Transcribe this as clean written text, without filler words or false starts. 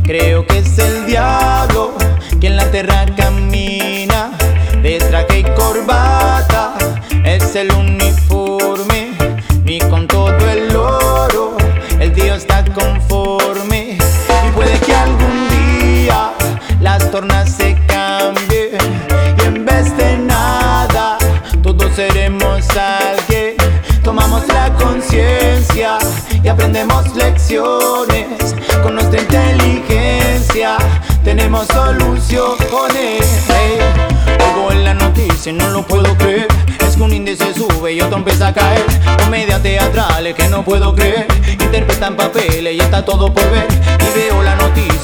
Creo que es el diablo que en la tierra camina, de traje y corbata es el uniforme, ni con todo el oro el Dios está conforme. Y puede que algún día las tornas se cambien y en vez de nada todos seremos alguien. Tomamos la conciencia y aprendemos lecciones. Con nuestra inteligencia tenemos soluciones. Oigo en la noticia y no lo puedo creer. Es que un índice sube y otro empieza a caer. Comedia teatrales que no puedo creer. Interpretan papeles y está todo por ver. Y veo la noticia